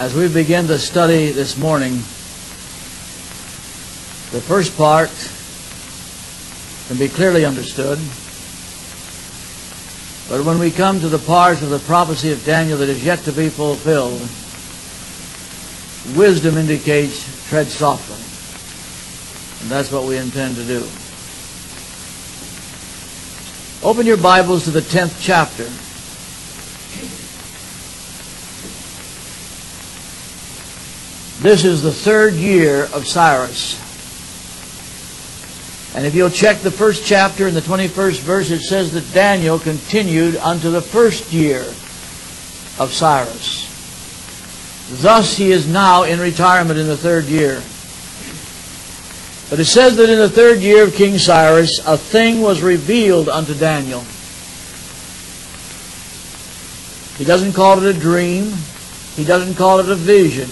As we begin to study this morning, the first part can be clearly understood. But when we come to the part of the prophecy of Daniel that is yet to be fulfilled, wisdom indicates tread softly. And that's what we intend to do. Open your Bibles to the 10th chapter. This is the third year of Cyrus. And if you'll check the first chapter in the 21st verse, it says that Daniel continued unto the first year of Cyrus. Thus he is now in retirement in the third year. But it says that in the third year of King Cyrus, a thing was revealed unto Daniel. He doesn't call it a dream. He doesn't call it a vision.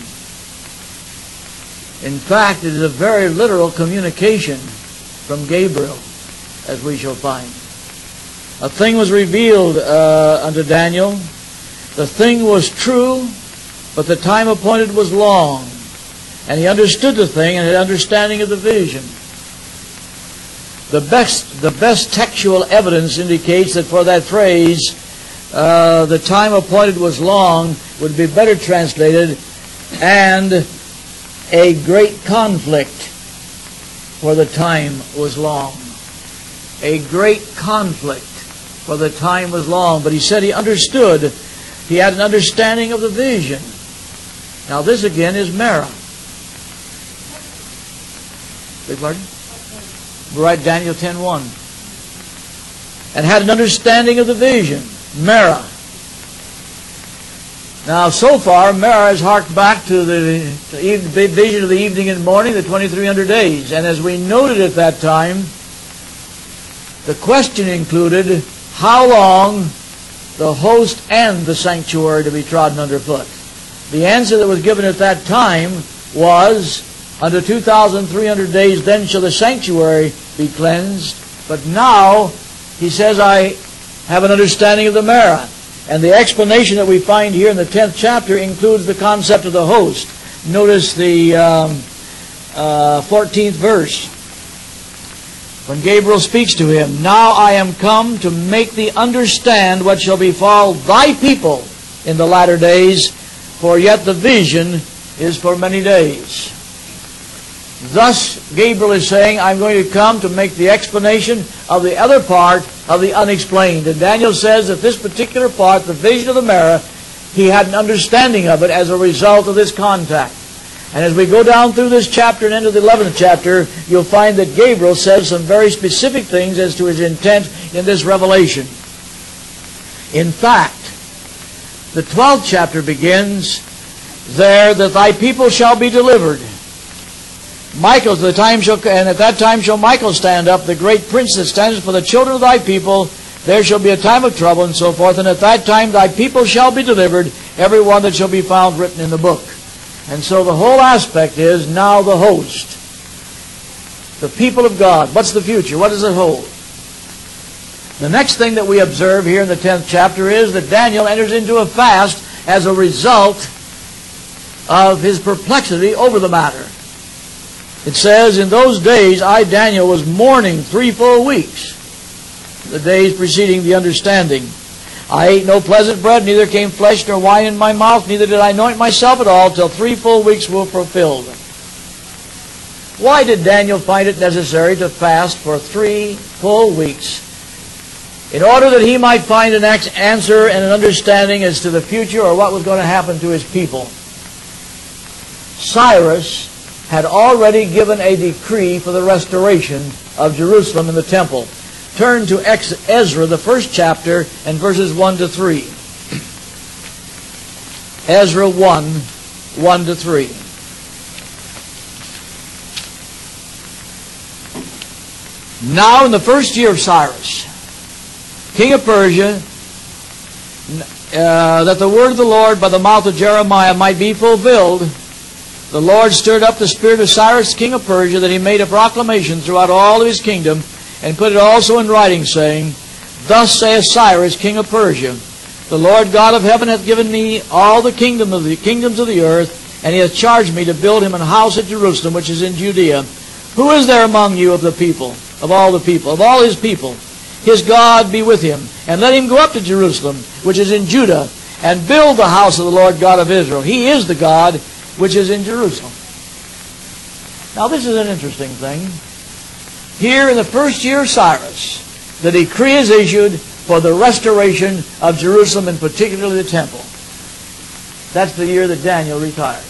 In fact, it is a very literal communication from Gabriel, as we shall find. A thing was revealed unto Daniel. The thing was true, but the time appointed was long. And he understood the thing and had understanding of the vision. The best textual evidence indicates that for that phrase, the time appointed was long, would be better translated, and a great conflict, for the time was long. A great conflict, for the time was long. But he said he understood. He had an understanding of the vision. Now this again is Mara. Beg pardon? We'll write Daniel 10:1. And had an understanding of the vision. Mara. Now, so far, Mara has harked back to the vision of the evening and morning, the 2300 days. And as we noted at that time, the question included how long the host and the sanctuary to be trodden underfoot. The answer that was given at that time was, under 2,300 days, then shall the sanctuary be cleansed. But now, he says, I have an understanding of the Mara. And the explanation that we find here in the 10th chapter includes the concept of the host. Notice the 14th verse. When Gabriel speaks to him, Now I am come to make thee understand what shall befall thy people in the latter days, for yet the vision is for many days. Thus, Gabriel is saying, I'm going to come to make the explanation of the other part of the unexplained. And Daniel says that this particular part, the vision of the Mara, he had an understanding of it as a result of this contact. And as we go down through this chapter and into the 11th chapter, you'll find that Gabriel says some very specific things as to his intent in this revelation. In fact, the 12th chapter begins there, that thy people shall be delivered. Michael, and at that time shall Michael stand up, the great prince that stands for the children of thy people. There shall be a time of trouble, and so forth. And at that time thy people shall be delivered, every one that shall be found written in the book. And so the whole aspect is now the host. The people of God. What's the future? What does it hold? The next thing that we observe here in the 10th chapter is that Daniel enters into a fast as a result of his perplexity over the matter. It says, in those days I, Daniel, was mourning 3 full weeks, the days preceding the understanding. I ate no pleasant bread, neither came flesh nor wine in my mouth, neither did I anoint myself at all, till 3 full weeks were fulfilled. Why did Daniel find it necessary to fast for 3 full weeks? In order that he might find an answer and an understanding as to the future or what was going to happen to his people. Cyrus had already given a decree for the restoration of Jerusalem and the temple. Turn to Ezra, the first chapter, and verses 1 to 3. Ezra 1, 1 to 3. Now in the first year of Cyrus, king of Persia, that the word of the Lord by the mouth of Jeremiah might be fulfilled, the Lord stirred up the spirit of Cyrus, king of Persia, that he made a proclamation throughout all of his kingdom, and put it also in writing, saying, Thus saith Cyrus, king of Persia, The Lord God of heaven hath given me all the kingdoms of the earth, and he hath charged me to build him an house at Jerusalem, which is in Judea. Who is there among you of the people, of all his people? His God be with him, and let him go up to Jerusalem, which is in Judah, and build the house of the Lord God of Israel. He is the God which is in Jerusalem. Now this is an interesting thing. Here in the first year of Cyrus, the decree is issued for the restoration of Jerusalem, and particularly the temple. That's the year that Daniel retired.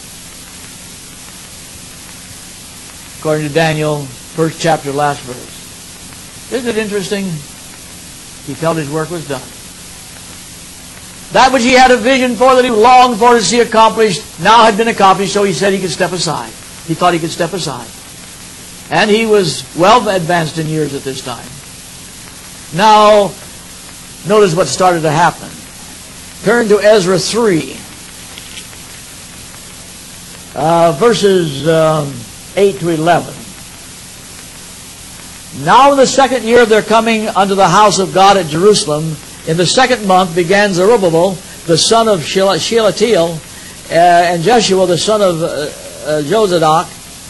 According to Daniel, first chapter, last verse. Isn't it interesting? He felt his work was done. That which he had a vision for, that he longed for to see accomplished, now had been accomplished, so he said he could step aside. He thought he could step aside. And he was well advanced in years at this time. Now, notice what started to happen. Turn to Ezra 3. Verses 8 to 11. Now in the second year of their coming unto the house of God at Jerusalem, in the second month began Zerubbabel, the son of Shealtiel, and Jeshua, the son of Jozadak,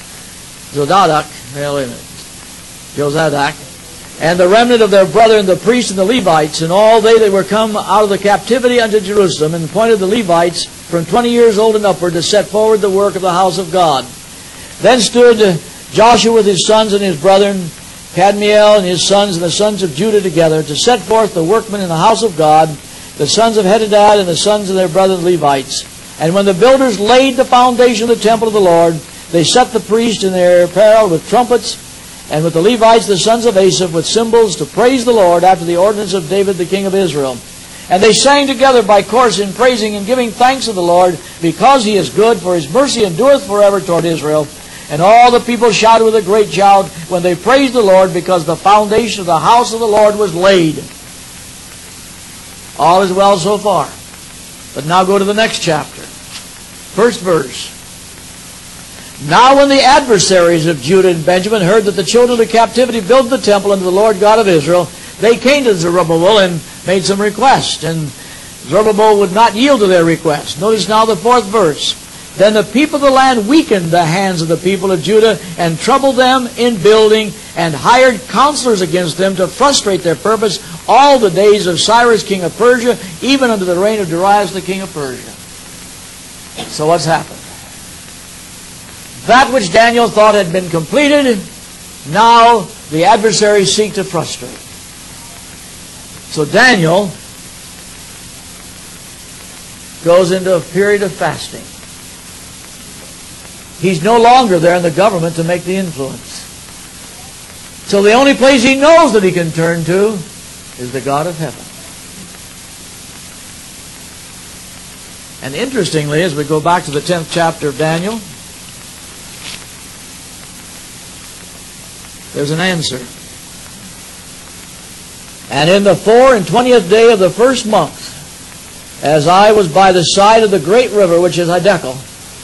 and the remnant of their brethren, the priests and the Levites, and all they that were come out of the captivity unto Jerusalem, and appointed the Levites from 20 years old and upward to set forward the work of the house of God. Then stood Joshua with his sons and his brethren, Kadmiel and his sons and the sons of Judah together, to set forth the workmen in the house of God, the sons of Hedadad and the sons of their brethren Levites. And when the builders laid the foundation of the temple of the Lord, they set the priests in their apparel with trumpets, and with the Levites the sons of Asaph with cymbals, to praise the Lord after the ordinance of David the king of Israel. And they sang together by course in praising and giving thanks to the Lord, because he is good, for his mercy endureth forever toward Israel. And all the people shouted with a great shout when they praised the Lord, because the foundation of the house of the Lord was laid. All is well so far. But now go to the next chapter. First verse. Now when the adversaries of Judah and Benjamin heard that the children of captivity built the temple unto the Lord God of Israel, they came to Zerubbabel and made some request. And Zerubbabel would not yield to their request. Notice now the fourth verse. Then the people of the land weakened the hands of the people of Judah, and troubled them in building, and hired counselors against them to frustrate their purpose all the days of Cyrus king of Persia, even unto the reign of Darius the king of Persia. So what's happened? That which Daniel thought had been completed, now the adversaries seek to frustrate. So Daniel goes into a period of fasting. He's no longer there in the government to make the influence. So the only place he knows that he can turn to is the God of heaven. And interestingly, as we go back to the 10th chapter of Daniel, there's an answer. And in the 24th day of the first month, as I was by the side of the great river, which is Hiddekel,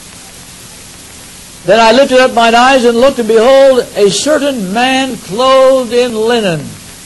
then I lifted up mine eyes and looked, and behold, a certain man clothed in linen,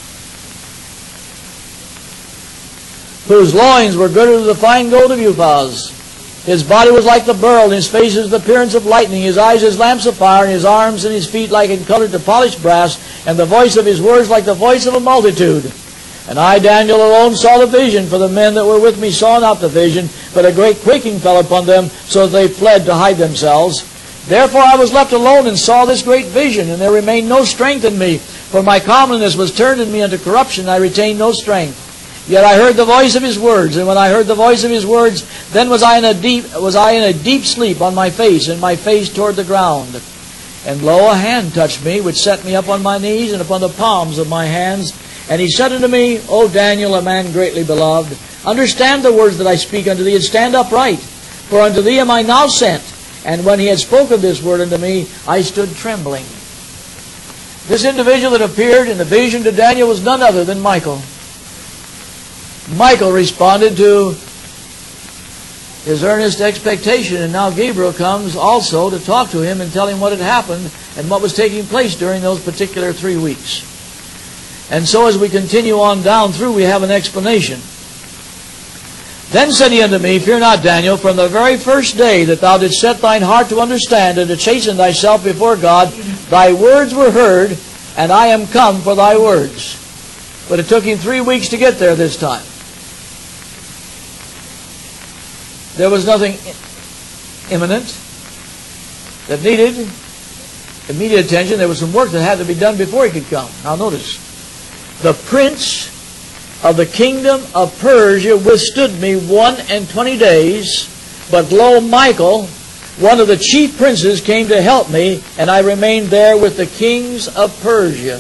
whose loins were girded with the fine gold of Uphaz. His body was like the beryl, and his face as the appearance of lightning, his eyes as lamps of fire, and his arms and his feet like in color to polished brass, and the voice of his words like the voice of a multitude. And I, Daniel, alone saw the vision, for the men that were with me saw not the vision, but a great quaking fell upon them, so that they fled to hide themselves. Therefore I was left alone and saw this great vision, and there remained no strength in me, for my comeliness was turned in me unto corruption, and I retained no strength. Yet I heard the voice of his words, and when I heard the voice of his words, then was I in a deep sleep on my face, and my face toward the ground. And lo, a hand touched me, which set me up on my knees and upon the palms of my hands. And he said unto me, O Daniel, a man greatly beloved, understand the words that I speak unto thee, and stand upright. For unto thee am I now sent. And when he had spoken this word unto me, I stood trembling. This individual that appeared in the vision to Daniel was none other than Michael. Michael responded to his earnest expectation, and now Gabriel comes also to talk to him and tell him what had happened and what was taking place during those particular 3 weeks. And so as we continue on down through, we have an explanation. Then said he unto me, Fear not, Daniel, from the very first day that thou didst set thine heart to understand and to chasten thyself before God, thy words were heard, and I am come for thy words. But it took him 3 weeks to get there this time. There was nothing imminent that needed immediate attention. There was some work that had to be done before he could come. Now notice, the prince of the kingdom of Persia withstood me 21 days, but lo, Michael, one of the chief princes, came to help me, and I remained there with the kings of Persia.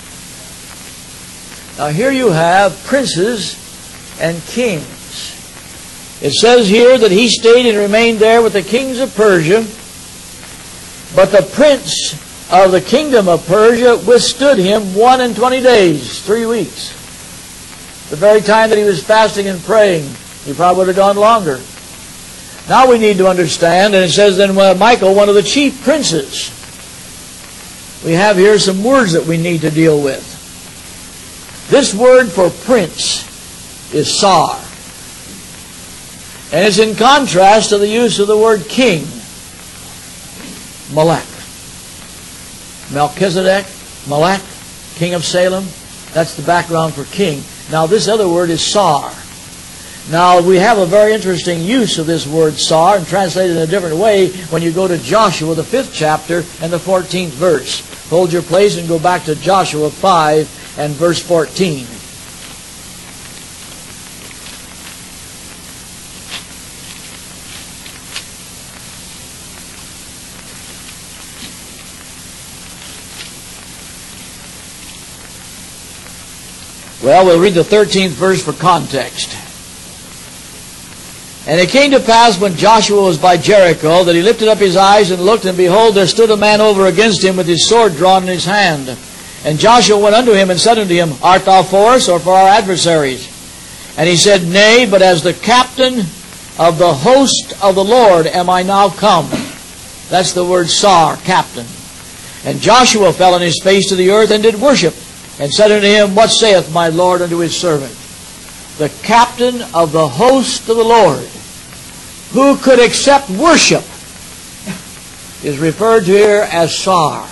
Now here you have princes and kings. It says here that he stayed and remained there with the kings of Persia, but the prince of the kingdom of Persia withstood him 21 days, 3 weeks. The very time that he was fasting and praying, he probably would have gone longer. Now we need to understand, and it says then Michael, one of the chief princes. We have here some words that we need to deal with. This word for prince is Sar. And it's in contrast to the use of the word king, Malek. Melchizedek, Malek, king of Salem. That's the background for king. Now this other word is Sar. Now we have a very interesting use of this word Sar, and translated in a different way when you go to Joshua, the 5th chapter and the 14th verse. Hold your place and go back to Joshua 5 and verse 14. Well, we'll read the 13th verse for context. And it came to pass when Joshua was by Jericho that he lifted up his eyes and looked, and behold, there stood a man over against him with his sword drawn in his hand. And Joshua went unto him and said unto him, Art thou for us or for our adversaries? And he said, Nay, but as the captain of the host of the Lord am I now come. That's the word Sar, captain. And Joshua fell on his face to the earth and did worship, and said unto him, What saith my Lord unto his servant? The captain of the host of the Lord, who could accept worship, is referred to here as Sar.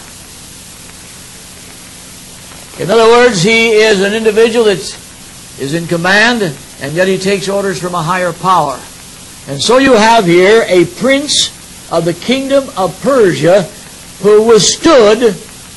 In other words, he is an individual that is in command, and yet he takes orders from a higher power. And so you have here a prince of the kingdom of Persia who withstood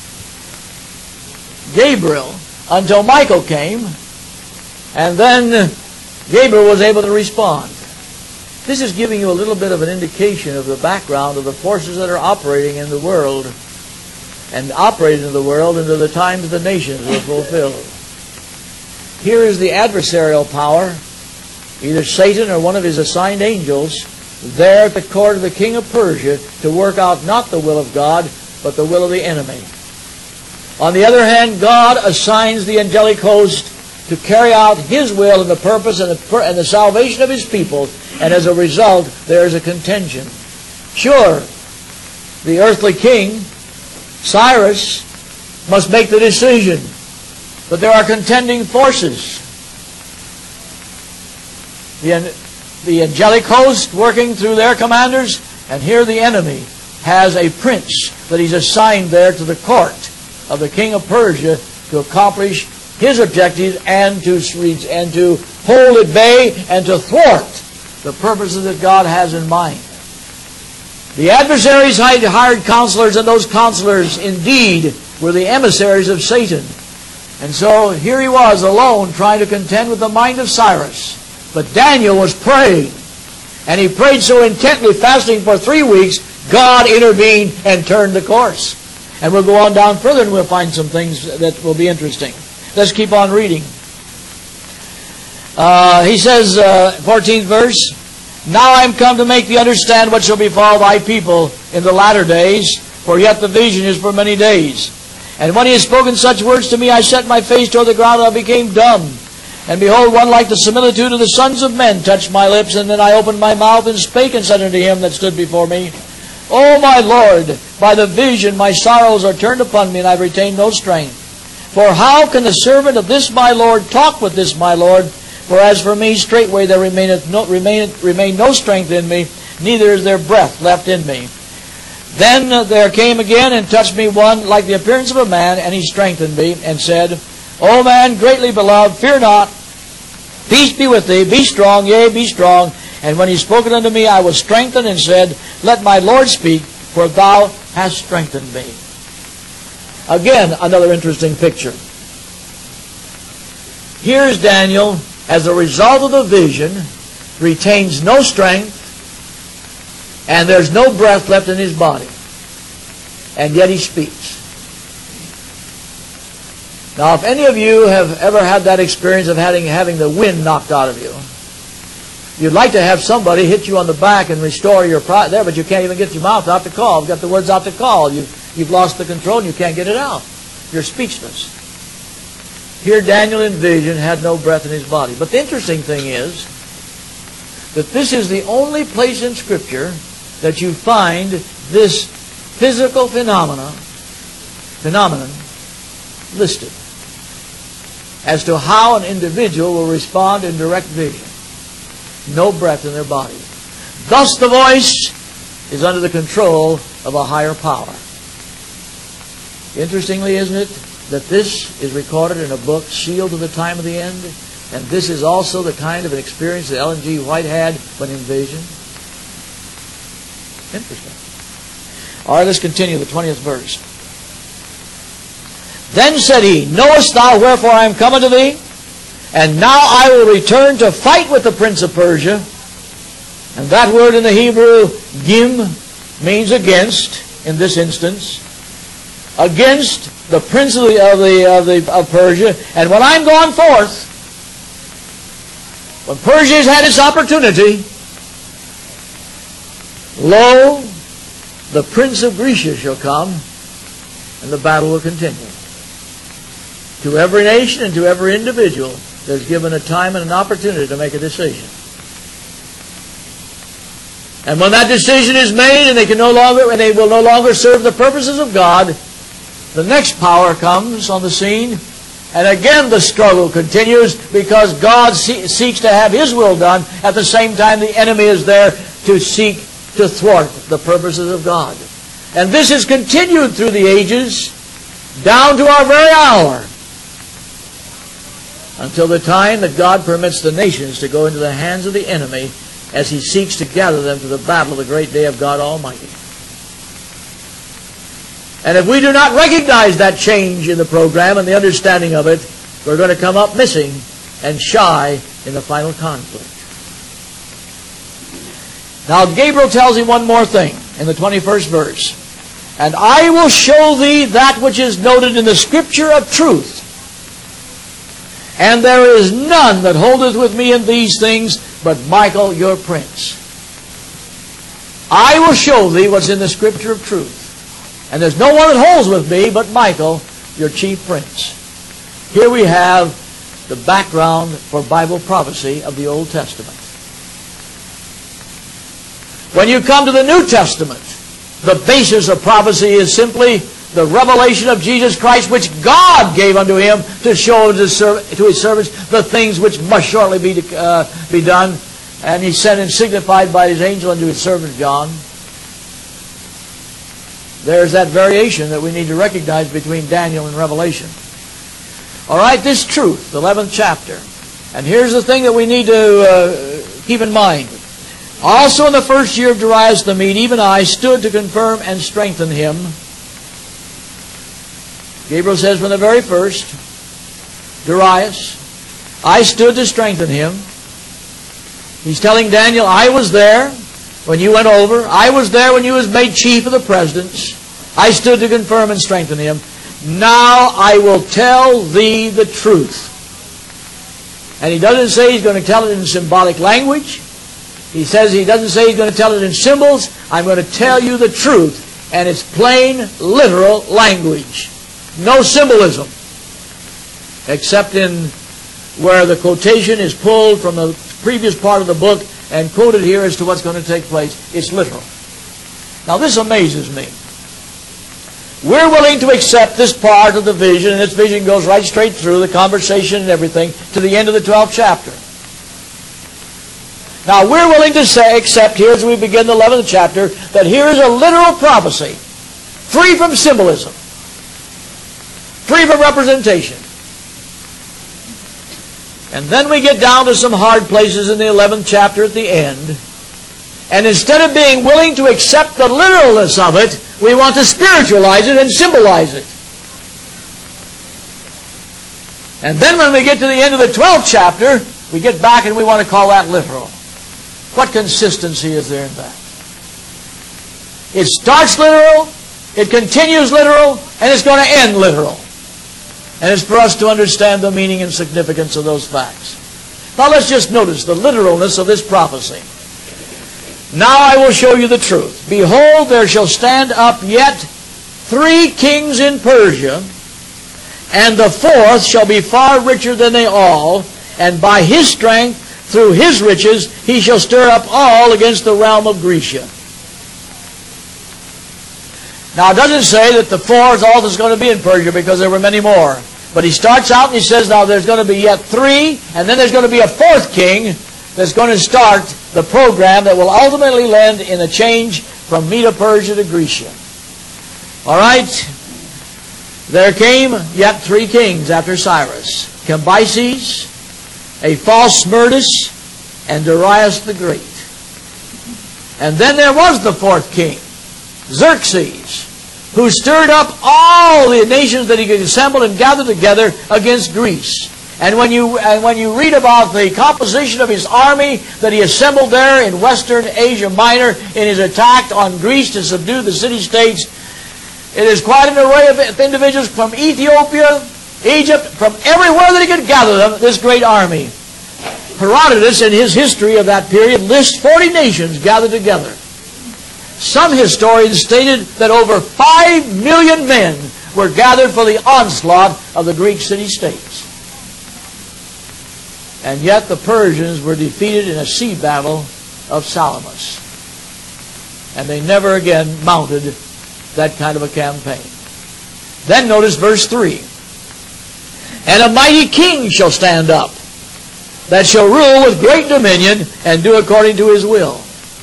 Gabriel until Michael came, and then Gabriel was able to respond. This is giving you a little bit of an indication of the background of the forces that are operating in the world, and operated in the world until the times of the nations were fulfilled. Here is the adversarial power, either Satan or one of his assigned angels, there at the court of the king of Persia to work out not the will of God, but the will of the enemy. On the other hand, God assigns the angelic host to carry out His will and the purpose and the salvation of His people, and as a result, there is a contention. Sure, the earthly king, Cyrus, must make the decision, but there are contending forces. The angelic host working through their commanders, and here the enemy has a prince that he's assigned there to the court of the king of Persia to accomplish his objectives and to hold at bay and to thwart the purposes that God has in mind. The adversaries hired counselors, and those counselors indeed were the emissaries of Satan. And so here he was alone trying to contend with the mind of Cyrus. But Daniel was praying, and he prayed so intently, fasting for 3 weeks, God intervened and turned the course. And we'll go on down further and we'll find some things that will be interesting. Let's keep on reading. He says, 14th verse, Now I am come to make thee understand what shall befall thy people in the latter days, for yet the vision is for many days. And when he had spoken such words to me, I set my face toward the ground, and I became dumb. And behold, one like the similitude of the sons of men touched my lips, and then I opened my mouth and spake and said unto him that stood before me, O my Lord, by the vision my sorrows are turned upon me, and I have retained no strength. For how can the servant of this my Lord talk with this my Lord, For as for me, straightway there remain no strength in me, neither is there breath left in me. Then there came again and touched me one like the appearance of a man, and he strengthened me, and said, O man, greatly beloved, fear not. Peace be with thee, be strong, yea, be strong. And when he spoke unto me, I was strengthened, and said, Let my Lord speak, for thou hast strengthened me. Again, another interesting picture. Here's Daniel, as a result of the vision, retains no strength, and there's no breath left in his body. And yet he speaks. Now, if any of you have ever had that experience of having the wind knocked out of you, you'd like to have somebody hit you on the back and restore your pride there, but you can't even get your mouth out to call. You've got the words out to call. You've lost the control and you can't get it out. You're speechless. Here Daniel in vision had no breath in his body. But the interesting thing is that this is the only place in Scripture that you find this physical phenomenon listed as to how an individual will respond in direct vision. No breath in their body. Thus the voice is under the control of a higher power. Interestingly, isn't it, that this is recorded in a book sealed to the time of the end? And this is also the kind of an experience that Ellen G. White had when in vision. Interesting. All right, let's continue the 20th verse. Then said he, Knowest thou wherefore I am come unto thee? And now I will return to fight with the prince of Persia. And that word in the Hebrew, gim, means against, in this instance. Against the prince of Persia. And when I'm gone forth, when Persia has had its opportunity, lo, the prince of Grecia shall come, and the battle will continue. To every nation and to every individual, there's given a time and an opportunity to make a decision. And when that decision is made, and they will no longer serve the purposes of God, the next power comes on the scene, and again the struggle continues, because God seeks to have His will done. At the same time, the enemy is there to seek to thwart the purposes of God. And this is continued through the ages, down to our very hour, until the time that God permits the nations to go into the hands of the enemy as he seeks to gather them to the battle of the great day of God Almighty. And if we do not recognize that change in the program and the understanding of it, we're going to come up missing and shy in the final conflict. Now Gabriel tells him one more thing in the 21st verse. And I will show thee that which is noted in the Scripture of truth. And there is none that holdeth with me in these things but Michael your prince. I will show thee what's in the Scripture of truth. And there's no one that holds with me but Michael, your chief prince. Here we have the background for Bible prophecy of the Old Testament. When you come to the New Testament, the basis of prophecy is simply the revelation of Jesus Christ, which God gave unto Him to show to His servants the things which must shortly be done. And He sent and signified by His angel unto His servant John. There's that variation that we need to recognize between Daniel and Revelation. All right, this truth, the 11th chapter. And here's the thing that we need to keep in mind. Also in the first year of Darius the Mede, even I stood to confirm and strengthen him. Gabriel says from the very first, Darius, I stood to strengthen him. He's telling Daniel, I was there when you went over. I was there when you was made chief of the presidents. I stood to confirm and strengthen him. Now I will tell thee the truth. And he doesn't say he's going to tell it in symbolic language. He doesn't say he's going to tell it in symbols. I'm going to tell you the truth. And it's plain, literal language. No symbolism. Except in where the quotation is pulled from the previous part of the book and quoted here as to what's going to take place. It's literal. Now this amazes me. We're willing to accept this part of the vision, and this vision goes right straight through the conversation and everything to the end of the 12th chapter. Now we're willing to say, except here as we begin the 11th chapter, that here is a literal prophecy, free from symbolism, free from representation. And then we get down to some hard places in the 11th chapter at the end. And instead of being willing to accept the literalness of it, we want to spiritualize it and symbolize it. And then when we get to the end of the 12th chapter, we get back and we want to call that literal. What consistency is there in that? It starts literal, it continues literal, and it's going to end literal. And it's for us to understand the meaning and significance of those facts. Now let's just notice the literalness of this prophecy. Now I will show you the truth. Behold, there shall stand up yet 3 kings in Persia, and the 4th shall be far richer than they all, and by his strength, through his riches, he shall stir up all against the realm of Grecia. Now it doesn't say that the 4th all is going to be in Persia, because there were many more. But he starts out and he says, now there's going to be yet 3, and then there's going to be a 4th king that's going to start the program that will ultimately end in a change from Medo-Persia to Grecia. All right? There came yet 3 kings after Cyrus: Cambyses, a false Smerdis, and Darius the Great. And then there was the 4th king, Xerxes, who stirred up all the nations that he could assemble and gather together against Greece. And when you read about the composition of his army that he assembled there in Western Asia Minor in his attack on Greece to subdue the city-states, it is quite an array of individuals from Ethiopia, Egypt, from everywhere that he could gather them, this great army. Herodotus, in his history of that period, lists 40 nations gathered together. Some historians stated that over 5 million men were gathered for the onslaught of the Greek city-states. And yet the Persians were defeated in a sea battle of Salamis. And they never again mounted that kind of a campaign. Then notice verse 3. And a mighty king shall stand up, that shall rule with great dominion, and do according to his will.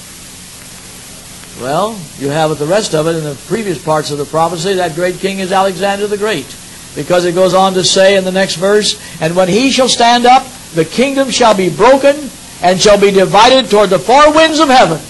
Well, you have the rest of it in the previous parts of the prophecy. That great king is Alexander the Great. Because it goes on to say in the next verse, and when he shall stand up, the kingdom shall be broken, and shall be divided toward the 4 winds of heaven.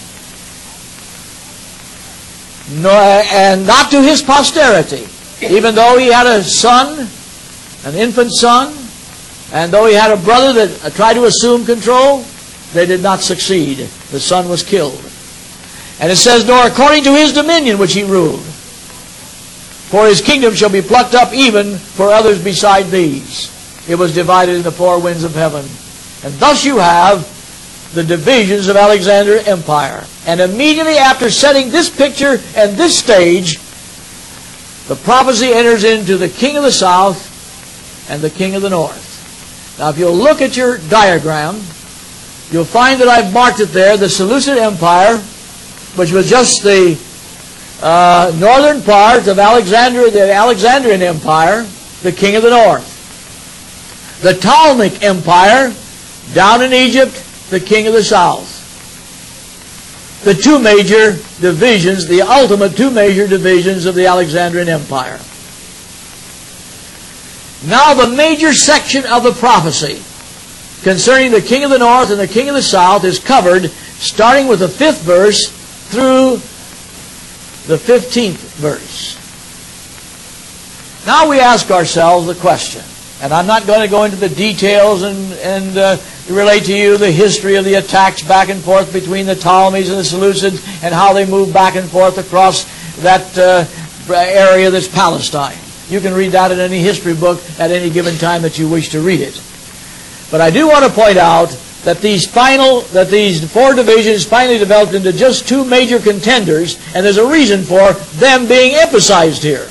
And not to his posterity. Even though he had a son, an infant son, and though he had a brother that tried to assume control, they did not succeed. The son was killed. And it says, nor according to his dominion which he ruled. For his kingdom shall be plucked up even for others beside these. It was divided in the 4 winds of heaven. And thus you have the divisions of Alexander's empire. And immediately after setting this picture and this stage, the prophecy enters into the king of the south and the king of the north. Now if you'll look at your diagram, you'll find that I've marked it there, the Seleucid Empire, which was just the northern part of Alexander, the Alexandrian Empire, the king of the north. The Ptolemaic Empire, down in Egypt, the king of the south. The 2 major divisions, the ultimate 2 major divisions of the Alexandrian Empire. Now the major section of the prophecy concerning the king of the north and the king of the south is covered starting with the 5th verse through the 15th verse. Now we ask ourselves the question, and I'm not going to go into the details and relate to you the history of the attacks back and forth between the Ptolemies and the Seleucids and how they moved back and forth across that area that's Palestine. You can read that in any history book at any given time that you wish to read it. But I do want to point out that these 4 divisions finally developed into just 2 major contenders, and there's a reason for them being emphasized here.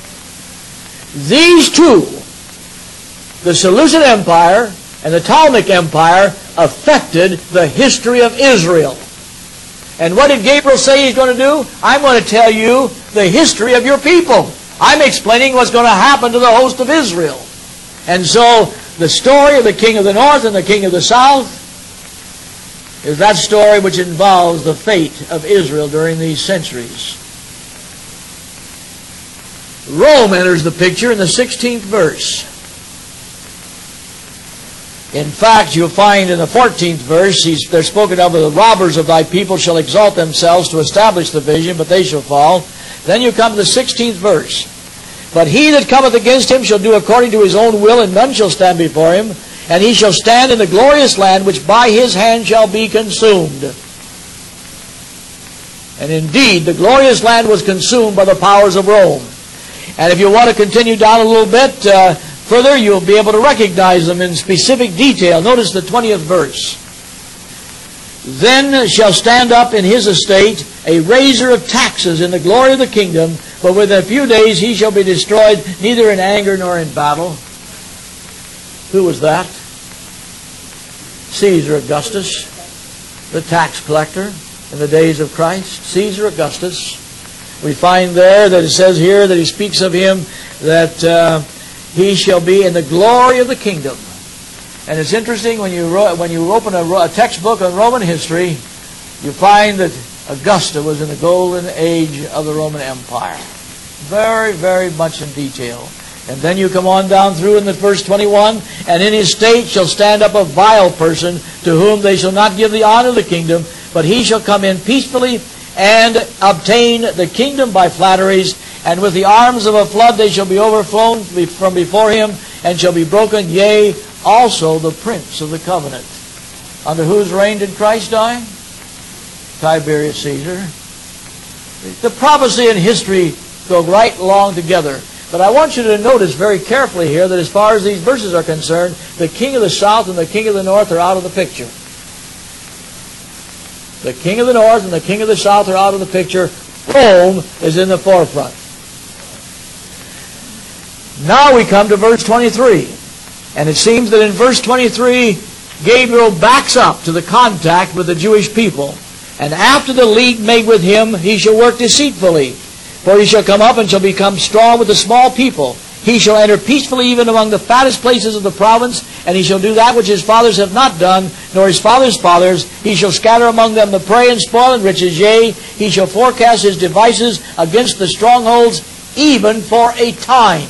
These 2, the Seleucid Empire and the Ptolemaic Empire, affected the history of Israel. And what did Gabriel say he's going to do? I'm going to tell you the history of your people. I'm explaining what's going to happen to the host of Israel. And so the story of the king of the north and the king of the south is that story which involves the fate of Israel during these centuries. Rome enters the picture in the 16th verse. In fact, you'll find in the 14th verse, they're spoken of, the robbers of thy people shall exalt themselves to establish the vision, but they shall fall. Then you come to the 16th verse. But he that cometh against him shall do according to his own will, and none shall stand before him. And he shall stand in the glorious land, which by his hand shall be consumed. And indeed, the glorious land was consumed by the powers of Rome. And if you want to continue down a little bit further, you'll be able to recognize them in specific detail. Notice the 20th verse. Then shall stand up in his estate a raiser of taxes in the glory of the kingdom, but within a few days he shall be destroyed, neither in anger nor in battle. Who was that? Caesar Augustus, the tax collector in the days of Christ. Caesar Augustus. We find there that it says here that he speaks of him that he shall be in the glory of the kingdom. And it's interesting when you open a textbook on Roman history, you find that Augusta was in the golden age of the Roman Empire. Very, very much in detail. And then you come on down through in the verse 21, and in his state shall stand up a vile person, to whom they shall not give the honor of the kingdom, but he shall come in peacefully and obtain the kingdom by flatteries, and with the arms of a flood they shall be overflown from before him, and shall be broken, yea, also the prince of the covenant. Under whose reign did Christ die? Tiberius Caesar. The prophecy and history go right along together. But I want you to notice very carefully here that as far as these verses are concerned, the king of the south and the king of the north are out of the picture. The king of the north and the king of the south are out of the picture. Rome is in the forefront. Now we come to verse 23. And it seems that in verse 23, Gabriel backs up to the contact with the Jewish people. And after the league made with him, he shall work deceitfully. For he shall come up and shall become strong with the small people. He shall enter peacefully even among the fattest places of the province, and he shall do that which his fathers have not done, nor his fathers' fathers. He shall scatter among them the prey and spoil and riches. Yea, he shall forecast his devices against the strongholds, even for a time.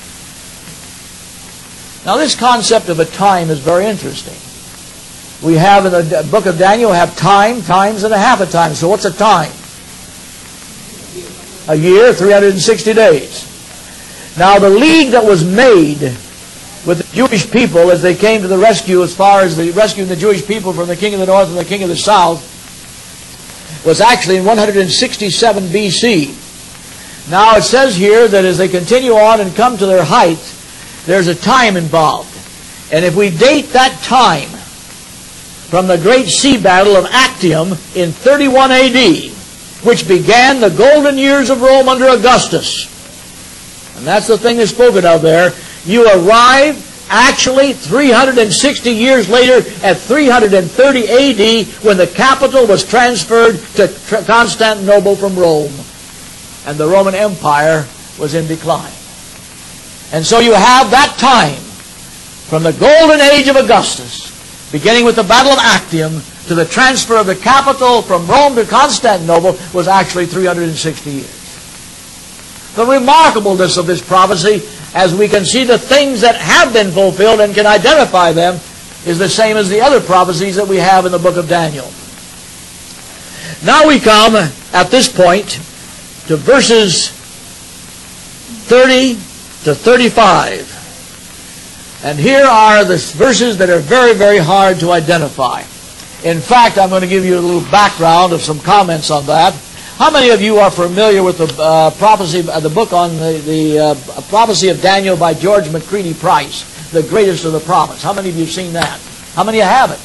Now this concept of a time is very interesting. We have in the book of Daniel, have time, times, and a half a time. So what's a time? A year, 360 days. Now the league that was made with the Jewish people as they came to the rescue, as far as the rescuing the Jewish people from the king of the north and the king of the south, was actually in 167 BC. Now it says here that as they continue on and come to their height, there's a time involved. And if we date that time from the great sea battle of Actium in 31 AD, which began the golden years of Rome under Augustus. And that's the thing that's spoken of there. You arrive actually 360 years later at 330 AD when the capital was transferred to Constantinople from Rome. And the Roman Empire was in decline. And so you have that time from the golden age of Augustus, beginning with the Battle of Actium, to the transfer of the capital from Rome to Constantinople was actually 360 years. The remarkableness of this prophecy, as we can see the things that have been fulfilled and can identify them, is the same as the other prophecies that we have in the book of Daniel. Now we come, at this point, to verses 30 to 35. And here are the verses that are very, very hard to identify. In fact, I'm going to give you a little background of some comments on that. How many of you are familiar with the prophecy, the book on the prophecy of Daniel by George Macready Price, the greatest of the prophets? How many of you have seen that? How many of you have it?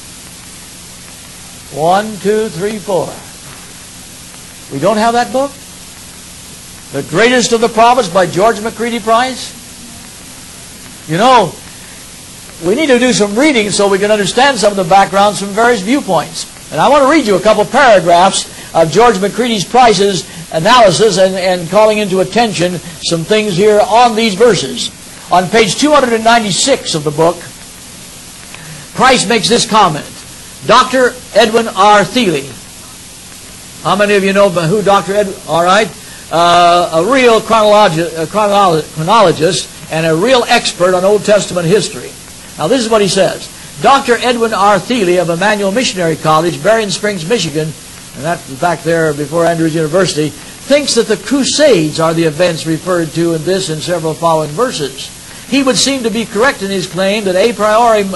1, 2, 3, 4. We don't have that book? The greatest of the prophets by George Macready Price? You know, we need to do some reading so we can understand some of the backgrounds from various viewpoints. And I want to read you a couple paragraphs of George Macready Price's analysis and calling into attention some things here on these verses. On page 296 of the book, Price makes this comment. Dr. Edwin R. Thiele. How many of you know who Dr. Edwin? All right. A real chronologist and a real expert on Old Testament history. Now this is what he says. Dr. Edwin R. Thiele of Emmanuel Missionary College, Berrien Springs, Michigan, and that's back there before Andrews University, thinks that the Crusades are the events referred to in this and several following verses. He would seem to be correct in his claim that a priori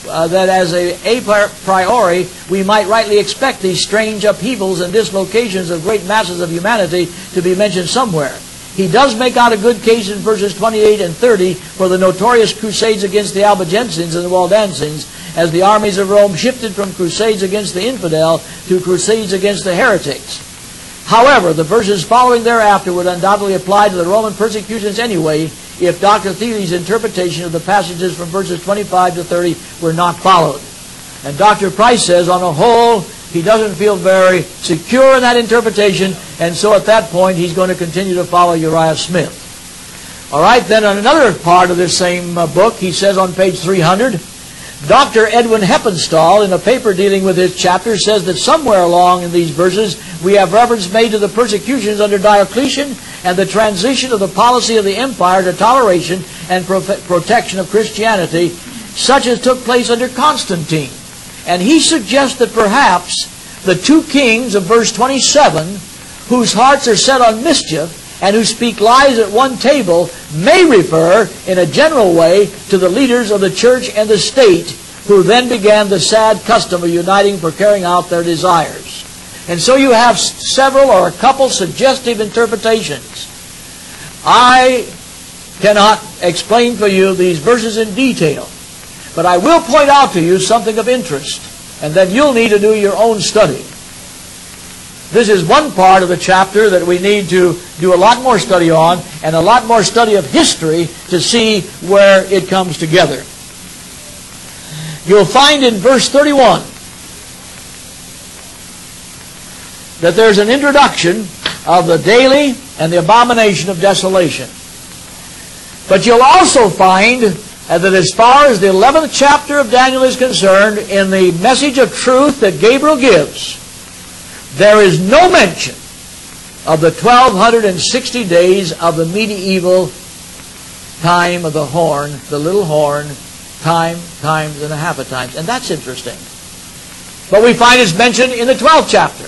we might rightly expect these strange upheavals and dislocations of great masses of humanity to be mentioned somewhere. He does make out a good case in verses 28 and 30 for the notorious crusades against the Albigensians and the Waldensians, as the armies of Rome shifted from crusades against the infidel to crusades against the heretics. However, the verses following thereafter would undoubtedly apply to the Roman persecutions anyway, if Dr. Thiele's interpretation of the passages from verses 25 to 30 were not followed. And Dr. Price says, on the whole, he doesn't feel very secure in that interpretation, and so at that point he's going to continue to follow Uriah Smith. All right, then on another part of this same book, he says on page 300, Dr. Edwin Heppenstall, in a paper dealing with this chapter, says that somewhere along in these verses we have reference made to the persecutions under Diocletian and the transition of the policy of the empire to toleration and protection of Christianity, such as took place under Constantine. And he suggests that perhaps the two kings of verse 27, whose hearts are set on mischief and who speak lies at one table, may refer in a general way to the leaders of the church and the state, who then began the sad custom of uniting for carrying out their desires. And so you have several or a couple suggestive interpretations. I cannot explain for you these verses in detail, but I will point out to you something of interest, and then you'll need to do your own study. This is one part of the chapter that we need to do a lot more study on, and a lot more study of history to see where it comes together. You'll find in verse 31 that there's an introduction of the daily and the abomination of desolation. But you'll also find that as far as the 11th chapter of Daniel is concerned, in the message of truth that Gabriel gives, there is no mention of the 1260 days of the medieval time of the horn, the little horn, times and a half a times. And that's interesting. But we find it's mentioned in the 12th chapter.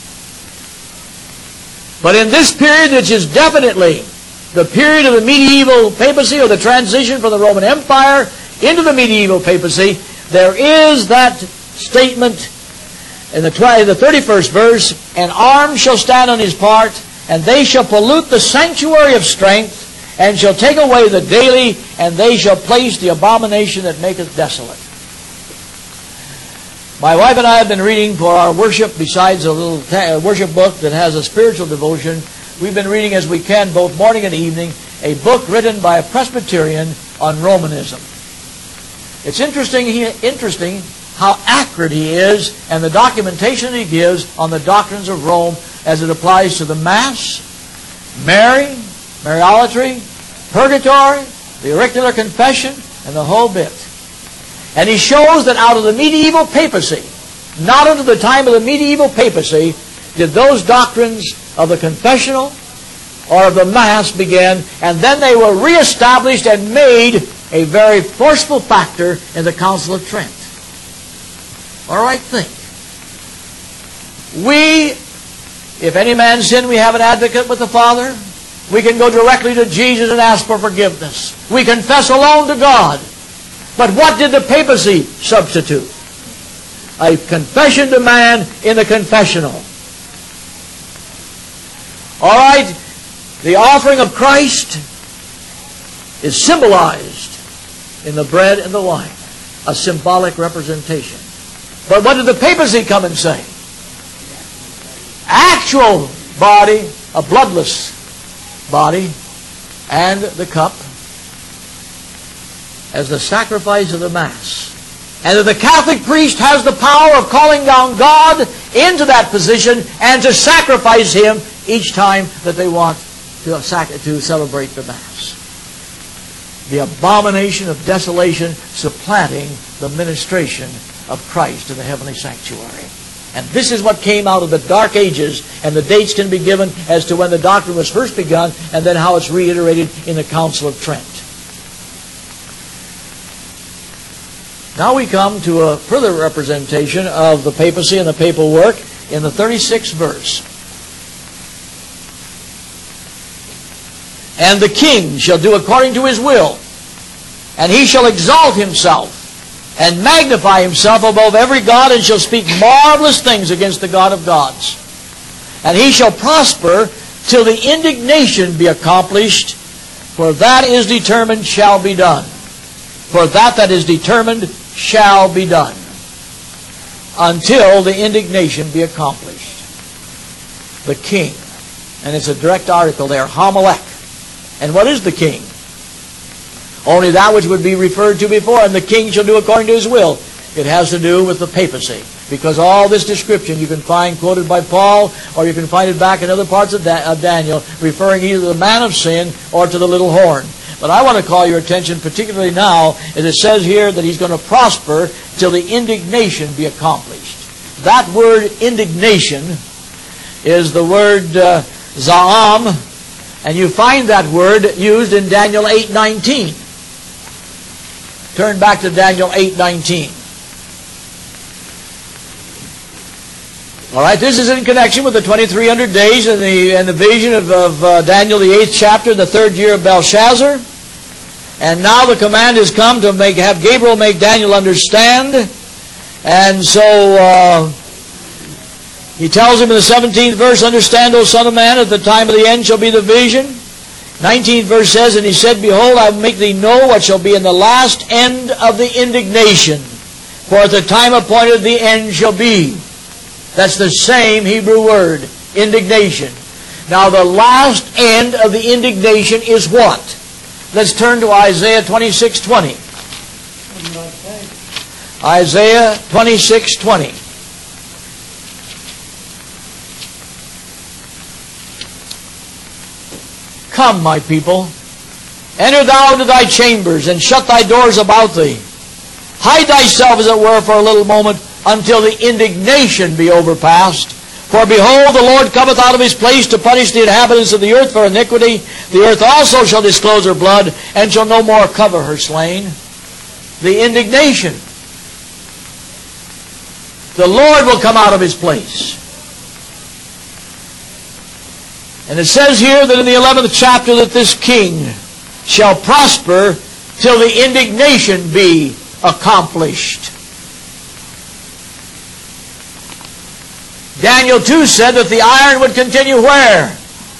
But in this period, which is definitely the period of the medieval papacy, or the transition from the Roman Empire into the medieval papacy, there is that statement in the 31st verse, "And arms shall stand on his part, and they shall pollute the sanctuary of strength, and shall take away the daily, and they shall place the abomination that maketh desolate." My wife and I have been reading for our worship, besides a little worship book that has a spiritual devotion. We've been reading as we can, both morning and evening, a book written by a Presbyterian on Romanism. It's interesting how accurate he is, and the documentation he gives on the doctrines of Rome as it applies to the Mass, Mary, Mariolatry, Purgatory, the Auricular Confession, and the whole bit. And he shows that out of the medieval papacy, not until the time of the medieval papacy, did those doctrines of the confessional or of the Mass begin, and then they were reestablished and made a very forceful factor in the Council of Trent. All right, think. If any man sin, we have an advocate with the Father. We can go directly to Jesus and ask for forgiveness. We confess alone to God. But what did the papacy substitute? A confession to man in the confessional. All right, the offering of Christ is symbolized in the bread and the wine, a symbolic representation. But what did the papacy come and say? Actual body, a bloodless body, and the cup as the sacrifice of the Mass. And that the Catholic priest has the power of calling down God into that position and to sacrifice Him each time that they want to celebrate the Mass. The abomination of desolation supplanting the ministration of Christ in the heavenly sanctuary. And this is what came out of the dark ages, and the dates can be given as to when the doctrine was first begun, and then how it's reiterated in the Council of Trent. Now we come to a further representation of the papacy and the papal work in the 36th verse. And the king shall do according to his will, and he shall exalt himself, and magnify himself above every god, and shall speak marvelous things against the God of gods. And he shall prosper till the indignation be accomplished, for that is determined shall be done. For that is determined shall be done, until the indignation be accomplished. The king. And it's a direct article there, Hamelech. And what is the king? Only that which would be referred to before, and the king shall do according to his will. It has to do with the papacy. Because all this description you can find quoted by Paul, or you can find it back in other parts of Daniel, referring either to the man of sin or to the little horn. But I want to call your attention particularly now, as it says here that he's going to prosper till the indignation be accomplished. That word indignation is the word za'am, and you find that word used in Daniel 8:19. Turn back to Daniel 8:19. All right, this is in connection with the 2300 days and the vision of Daniel, the 8th chapter, the 3rd year of Belshazzar. And now the command has come to have Gabriel make Daniel understand. And so he tells him in the 17th verse, understand, O son of man, at the time of the end shall be the vision. 19th verse says, and he said, behold, I will make thee know what shall be in the last end of the indignation. For at the time appointed the end shall be. That's the same Hebrew word, indignation. Now the last end of the indignation is what? Let's turn to Isaiah 26:20. Isaiah 26:20. Come, my people, enter thou into thy chambers, and shut thy doors about thee. Hide thyself, as it were, for a little moment, until the indignation be overpast. For behold, the Lord cometh out of his place to punish the inhabitants of the earth for iniquity. The earth also shall disclose her blood, and shall no more cover her slain. The indignation. The Lord will come out of his place. And it says here that in the 11th chapter that this king shall prosper till the indignation be accomplished. Daniel 2 said that the iron would continue where?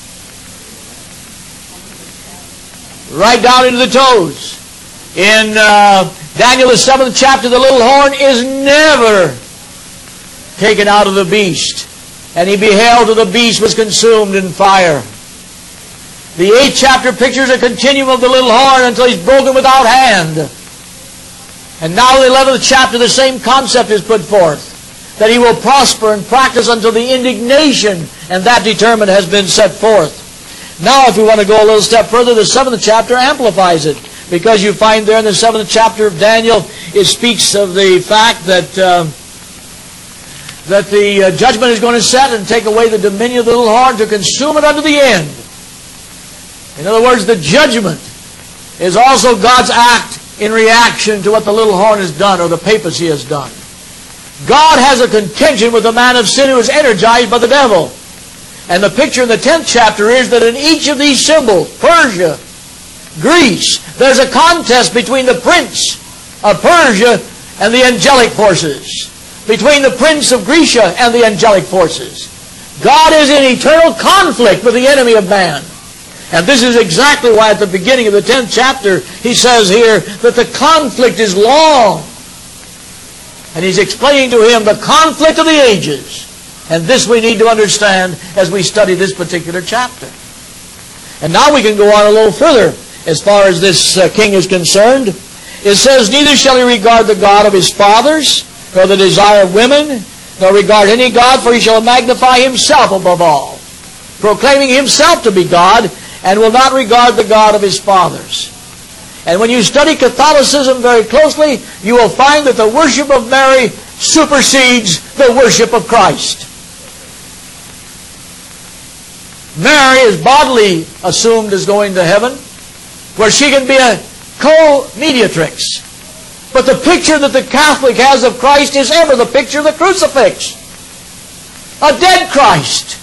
Right down into the toes. In Daniel the 7th chapter, the little horn is never taken out of the beast. And he beheld till the beast was consumed in fire. The 8th chapter pictures a continuum of the little horn until he's broken without hand. And now in the 11th chapter the same concept is put forth. That he will prosper and practice until the indignation, and that determined has been set forth. Now if we want to go a little step further, the 7th chapter amplifies it. Because you find there in the 7th chapter of Daniel, it speaks of the fact that the judgment is going to set and take away the dominion of the little horn to consume it unto the end. In other words, the judgment is also God's act in reaction to what the little horn has done or the papacy has done. God has a contention with the man of sin who is energized by the devil. And the picture in the 10th chapter is that in each of these symbols, Persia, Greece, there's a contest between the prince of Persia and the angelic forces. Between the prince of Grecia and the angelic forces. God is in eternal conflict with the enemy of man. And this is exactly why at the beginning of the 10th chapter he says here that the conflict is long. And he's explaining to him the conflict of the ages. And this we need to understand as we study this particular chapter. And now we can go on a little further as far as this king is concerned. It says, neither shall he regard the God of his fathers, nor the desire of women, nor regard any God, for he shall magnify himself above all, proclaiming himself to be God, and will not regard the God of his fathers. And when you study Catholicism very closely, you will find that the worship of Mary supersedes the worship of Christ. Mary is bodily assumed as going to heaven, where she can be a co-mediatrix. But the picture that the Catholic has of Christ is ever the picture of the crucifix. A dead Christ.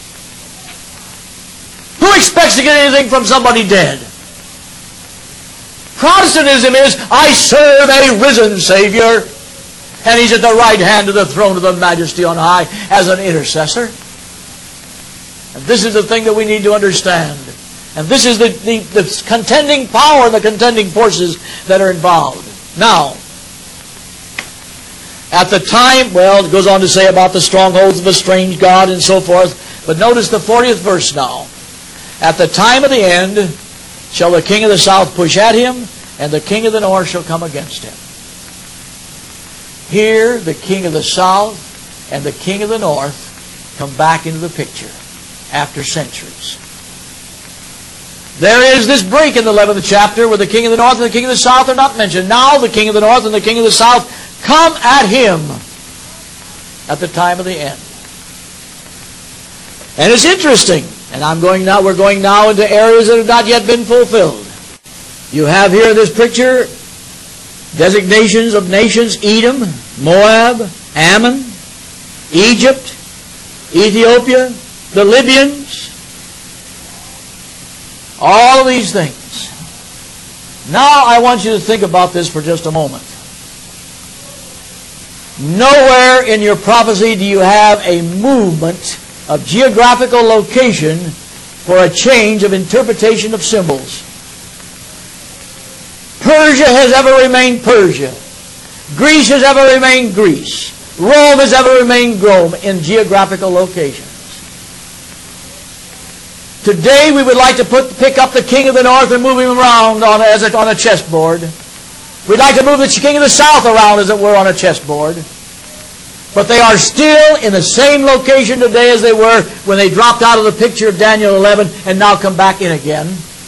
Who expects to get anything from somebody dead? Protestantism is, I serve a risen Savior, and He's at the right hand of the throne of the Majesty on high as an intercessor. And this is the thing that we need to understand. And this is the contending power and the contending forces that are involved. Now, at the time, well, it goes on to say about the strongholds of a strange God and so forth. But notice the 40th verse now. At the time of the end shall the king of the south push at him, and the king of the north shall come against him. Here, the king of the south and the king of the north come back into the picture after centuries. There is this break in the 11th chapter where the king of the north and the king of the south are not mentioned. Now the king of the north and the king of the south come at him at the time of the end. And it's interesting. And we're going now into areas that have not yet been fulfilled. You have here in this picture designations of nations: Edom, Moab, Ammon, Egypt, Ethiopia, the Libyans. All of these things. Now I want you to think about this for just a moment. Nowhere in your prophecy do you have a movement of geographical location for a change of interpretation of symbols. Persia has ever remained Persia. Greece has ever remained Greece. Rome has ever remained Rome in geographical locations. Today we would like to pick up the king of the north and move him around on a chessboard. We'd like to move the king of the south around, as it were, on a chessboard. But they are still in the same location today as they were when they dropped out of the picture of Daniel 11 and now come back in again.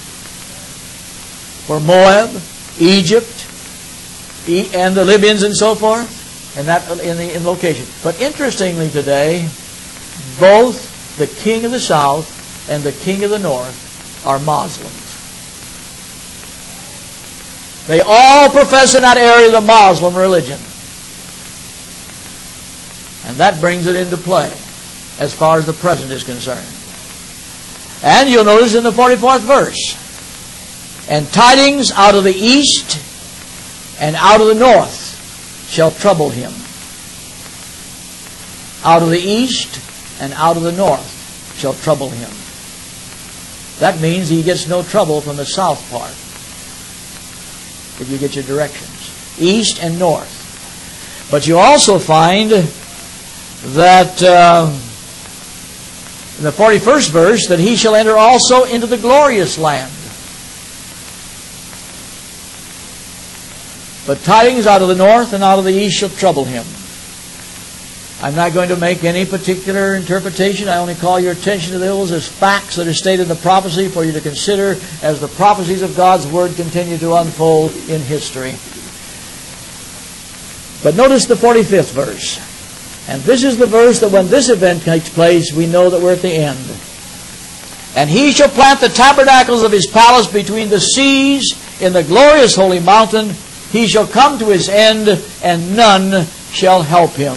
For Moab, Egypt, and the Libyans and so forth, and that in location. But interestingly today, both the king of the south and the king of the north are Muslims. They all profess in that area the Muslim religion. And that brings it into play as far as the present is concerned. And you'll notice in the 44th verse, and tidings out of the east and out of the north shall trouble him. Out of the east and out of the north shall trouble him. That means he gets no trouble from the south part, if you get your directions. East and north. But you also find that in the 41st verse, that he shall enter also into the glorious land. But tidings out of the north and out of the east shall trouble him. I'm not going to make any particular interpretation. I only call your attention to those as facts that are stated in the prophecy for you to consider as the prophecies of God's Word continue to unfold in history. But notice the 45th verse. And this is the verse that when this event takes place, we know that we're at the end. And he shall plant the tabernacles of his palace between the seas in the glorious holy mountain. He shall come to his end, and none shall help him.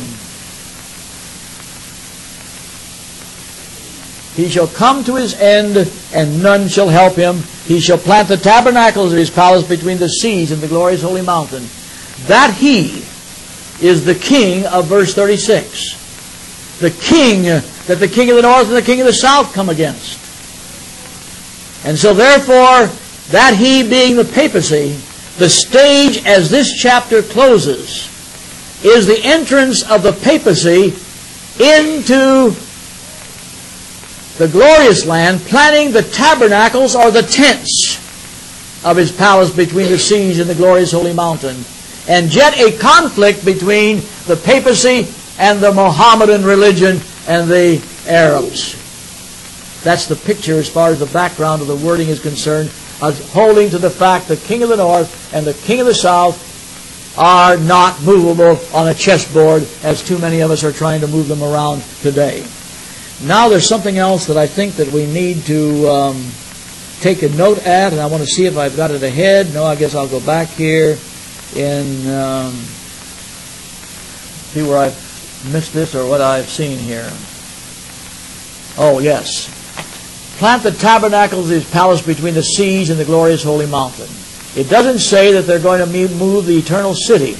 He shall come to his end, and none shall help him. He shall plant the tabernacles of his palace between the seas and the glorious holy mountain. That he is the king of verse 36. The king that the king of the north and the king of the south come against. And so therefore, that he being the papacy, the stage as this chapter closes is the entrance of the papacy into the glorious land, planting the tabernacles or the tents of his palace between the seas and the glorious holy mountain. And yet a conflict between the papacy and the Mohammedan religion and the Arabs. That's the picture as far as the background of the wording is concerned, as holding to the fact the king of the north and the king of the south are not movable on a chessboard as too many of us are trying to move them around today. Now there's something else that I think that we need to take a note at, and I want to see if I've got it ahead. No, I guess I'll go back here and see where I've missed this or what I've seen here. Oh, yes. Plant the tabernacles of his palace between the seas and the glorious holy mountain. It doesn't say that they're going to move the eternal city.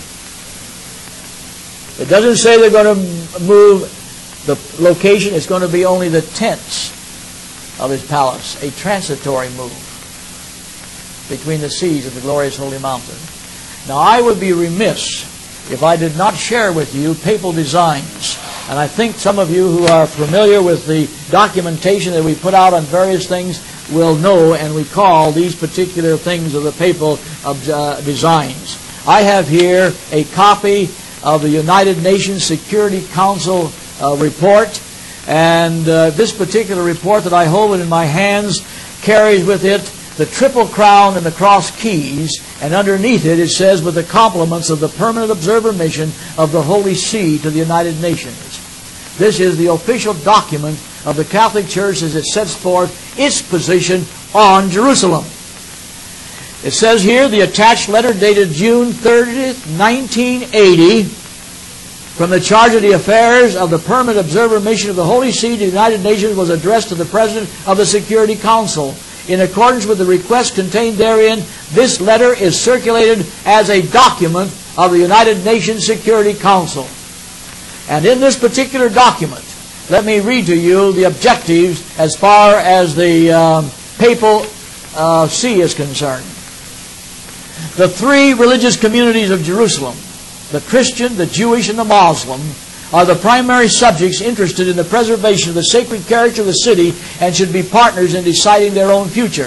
It doesn't say they're going to move the location. It's going to be only the tents of his palace, a transitory move between the seas and the glorious holy mountain. Now, I would be remiss if I did not share with you papal designs. And I think some of you who are familiar with the documentation that we put out on various things will know and recall these particular things of the papal designs. I have here a copy of the United Nations Security Council report, and this particular report that I hold in my hands carries with it the Triple Crown and the Cross Keys, and underneath it says, with the compliments of the Permanent Observer Mission of the Holy See to the United Nations. This is the official document of the Catholic Church as it sets forth its position on Jerusalem. It says here, the attached letter dated June 30th, 1980, from the charge of the affairs of the Permanent Observer Mission of the Holy See to the United Nations was addressed to the President of the Security Council. In accordance with the request contained therein, this letter is circulated as a document of the United Nations Security Council. And in this particular document, let me read to you the objectives as far as the papal see is concerned. The three religious communities of Jerusalem, the Christian, the Jewish, and the Muslim, are the primary subjects interested in the preservation of the sacred character of the city and should be partners in deciding their own future.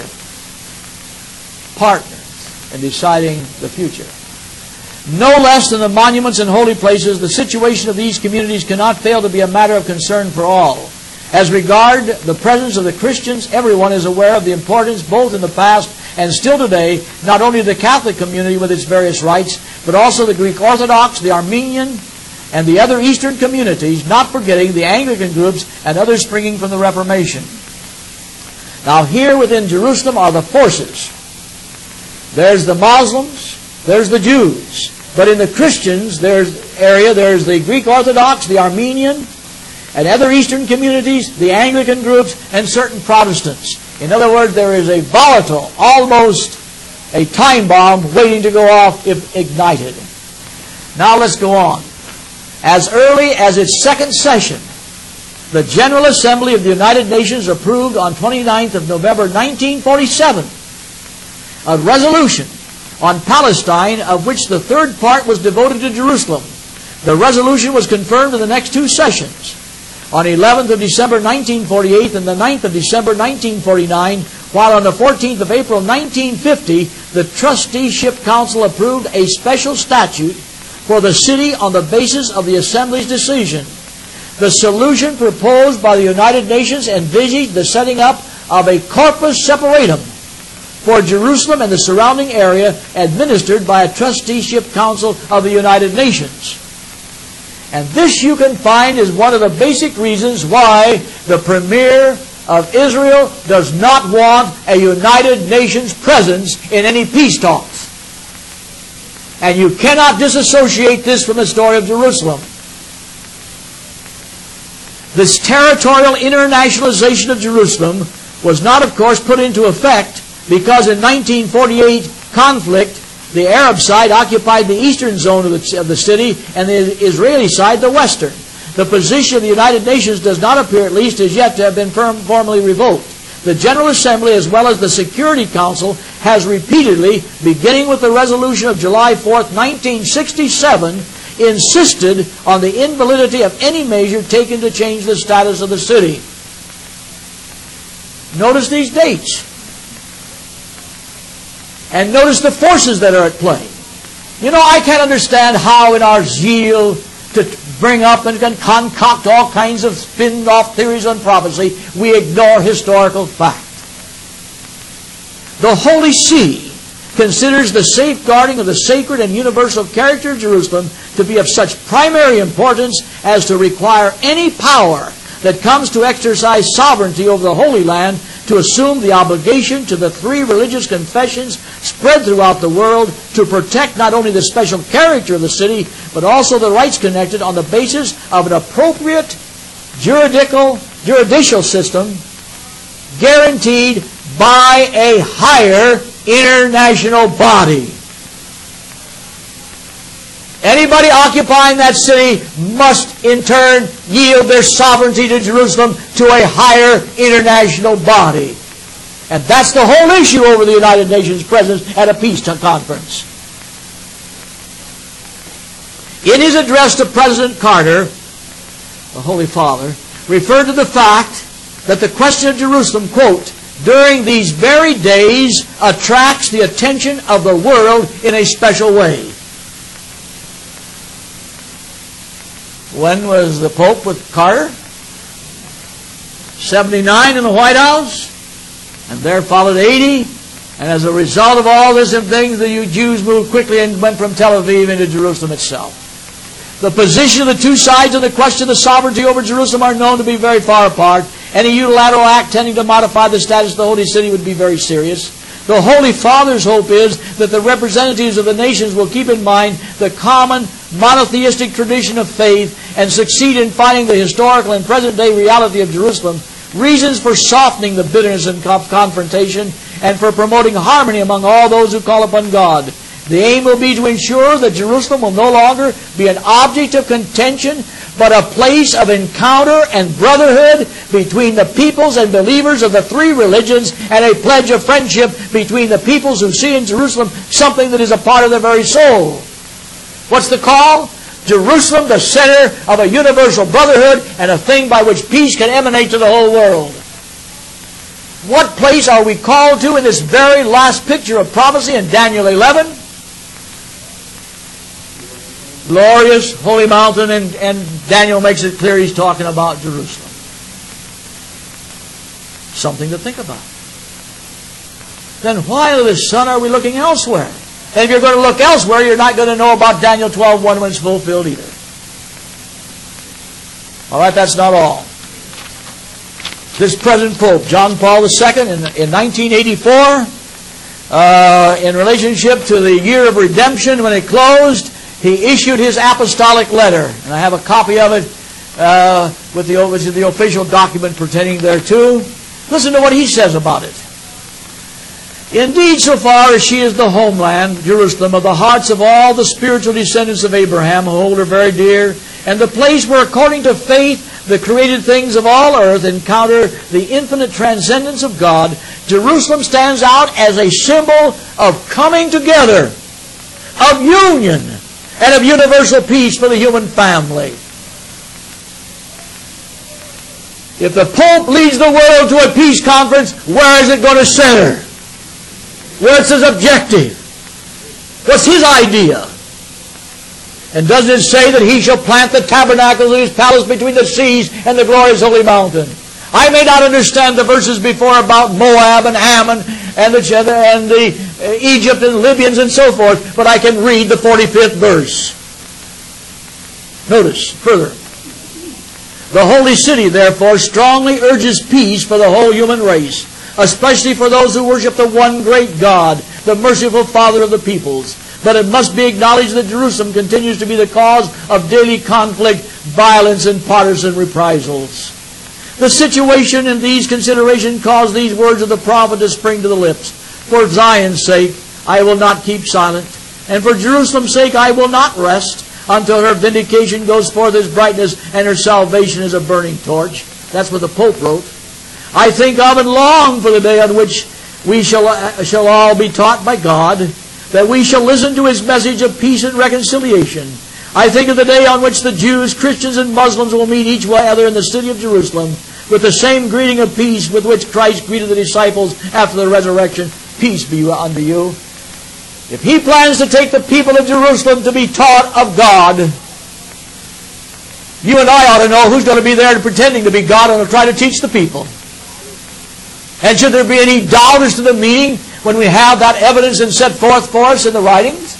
Partners in deciding the future. No less than the monuments and holy places, the situation of these communities cannot fail to be a matter of concern for all. As regard the presence of the Christians, everyone is aware of the importance, both in the past and still today, not only the Catholic community with its various rites, but also the Greek Orthodox, the Armenian, and the other Eastern communities, not forgetting the Anglican groups and others springing from the Reformation. Now here within Jerusalem are the forces. There's the Muslims, there's the Jews. But in the Christians, there's the Greek Orthodox, the Armenian, and other Eastern communities, the Anglican groups, and certain Protestants. In other words, there is a volatile, almost a time bomb waiting to go off if ignited. Now let's go on. As early as its second session, the General Assembly of the United Nations approved on 29th of November 1947 a resolution on Palestine, of which the third part was devoted to Jerusalem. The resolution was confirmed in the next two sessions, on 11th of December 1948 and the 9th of December 1949, while on the 14th of April 1950, the Trusteeship Council approved a special statute for the city on the basis of the Assembly's decision. The solution proposed by the United Nations envisaged the setting up of a corpus separatum for Jerusalem and the surrounding area, administered by a Trusteeship Council of the United Nations. And this, you can find, is one of the basic reasons why the Premier of Israel does not want a United Nations presence in any peace talks. And you cannot disassociate this from the story of Jerusalem. This territorial internationalization of Jerusalem was not, of course, put into effect because in 1948 conflict, the Arab side occupied the eastern zone of the city and the Israeli side the western. The position of the United Nations does not appear, at least as yet, to have been formally revoked. The General Assembly, as well as the Security Council, has repeatedly, beginning with the resolution of July 4th, 1967, insisted on the invalidity of any measure taken to change the status of the city. Notice these dates. And notice the forces that are at play. You know, I can't understand how in our zeal to bring up and concoct all kinds of spin-off theories on prophecy, we ignore historical fact. The Holy See considers the safeguarding of the sacred and universal character of Jerusalem to be of such primary importance as to require any power that comes to exercise sovereignty over the Holy Land to assume the obligation to the three religious confessions spread throughout the world to protect not only the special character of the city, but also the rights connected on the basis of an appropriate juridical system guaranteed by a higher international body. Anybody occupying that city must in turn yield their sovereignty to Jerusalem to a higher international body. And that's the whole issue over the United Nations presence at a peace conference. In his address to President Carter, the Holy Father referred to the fact that the question of Jerusalem, quote, during these very days attracts the attention of the world in a special way. When was the Pope with Carter? 79 in the White House, and there followed 80. And as a result of all this and things, the Jews moved quickly and went from Tel Aviv into Jerusalem itself. The position of the two sides of the question of the sovereignty over Jerusalem are known to be very far apart. Any unilateral act tending to modify the status of the Holy City would be very serious. The Holy Father's hope is that the representatives of the nations will keep in mind the common monotheistic tradition of faith and succeed in finding the historical and present-day reality of Jerusalem, reasons for softening the bitterness and confrontation, and for promoting harmony among all those who call upon God. The aim will be to ensure that Jerusalem will no longer be an object of contention, but a place of encounter and brotherhood between the peoples and believers of the three religions, and a pledge of friendship between the peoples who see in Jerusalem something that is a part of their very soul. What's the call? Jerusalem, the center of a universal brotherhood and a thing by which peace can emanate to the whole world. What place are we called to in this very last picture of prophecy in Daniel 11? Glorious holy mountain, and Daniel makes it clear he's talking about Jerusalem. Something to think about. Then why under the sun are we looking elsewhere? And if you're going to look elsewhere, you're not going to know about Daniel 12:1 when it's fulfilled either. All right, that's not all. This present Pope, John Paul II, in 1984, in relationship to the year of redemption when it closed, he issued his apostolic letter. And I have a copy of it with the official document pertaining thereto. Listen to what he says about it. Indeed, so far as she is the homeland, Jerusalem, of the hearts of all the spiritual descendants of Abraham who hold her very dear, and the place where, according to faith, the created things of all earth encounter the infinite transcendence of God, Jerusalem stands out as a symbol of coming together, of union, and of universal peace for the human family. If the Pope leads the world to a peace conference, where is it going to center? What's his objective? What's his idea? And doesn't it say that he shall plant the tabernacles of his palace between the seas and the glorious holy mountain? I may not understand the verses before about Moab and Ammon and the Egypt and Libyans and so forth, but I can read the 45th verse. Notice further. The holy city, therefore, strongly urges peace for the whole human race, especially for those who worship the one great God, the merciful Father of the peoples. But it must be acknowledged that Jerusalem continues to be the cause of daily conflict, violence, and partisan reprisals. The situation and these considerations cause these words of the prophet to spring to the lips. For Zion's sake, I will not keep silent, and for Jerusalem's sake, I will not rest, until her vindication goes forth as brightness and her salvation as a burning torch. That's what the Pope wrote. I think of and long for the day on which we shall all be taught by God, that we shall listen to His message of peace and reconciliation. I think of the day on which the Jews, Christians, and Muslims will meet each other in the city of Jerusalem with the same greeting of peace with which Christ greeted the disciples after the resurrection. Peace be unto you. If He plans to take the people of Jerusalem to be taught of God, you and I ought to know who's going to be there pretending to be God and will try to teach the people. And should there be any doubt as to the meaning when we have that evidence and set forth for us in the writings?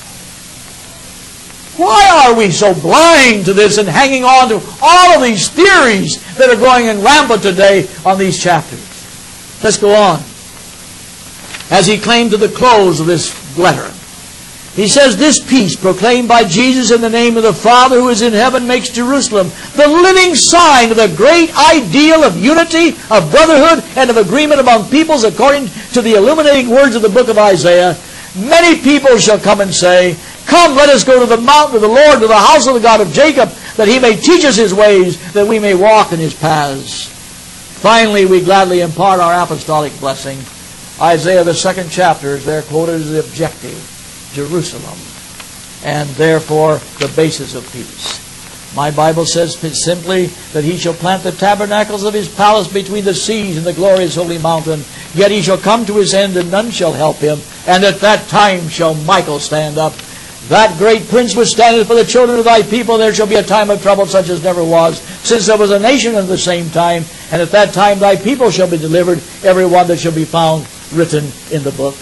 Why are we so blind to this and hanging on to all of these theories that are going in rampant today on these chapters? Let's go on. As he claimed to the close of this letter, he says, this peace proclaimed by Jesus in the name of the Father who is in heaven makes Jerusalem the living sign of the great ideal of unity, of brotherhood, and of agreement among peoples according to the illuminating words of the book of Isaiah. Many people shall come and say, come, let us go to the mountain of the Lord, to the house of the God of Jacob, that He may teach us His ways, that we may walk in His paths. Finally, we gladly impart our apostolic blessing. Isaiah, the 2nd chapter, is there quoted as the objective. Jerusalem, and therefore the basis of peace. My Bible says simply that He shall plant the tabernacles of His palace between the seas and the glorious holy mountain. Yet He shall come to His end, and none shall help Him. And at that time shall Michael stand up. That great prince which standeth for the children of thy people. There shall be a time of trouble such as never was, since there was a nation at the same time. And at that time thy people shall be delivered, every one that shall be found written in the book.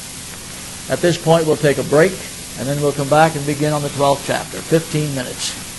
At this point, we'll take a break, and then we'll come back and begin on the 12th chapter. 15 minutes.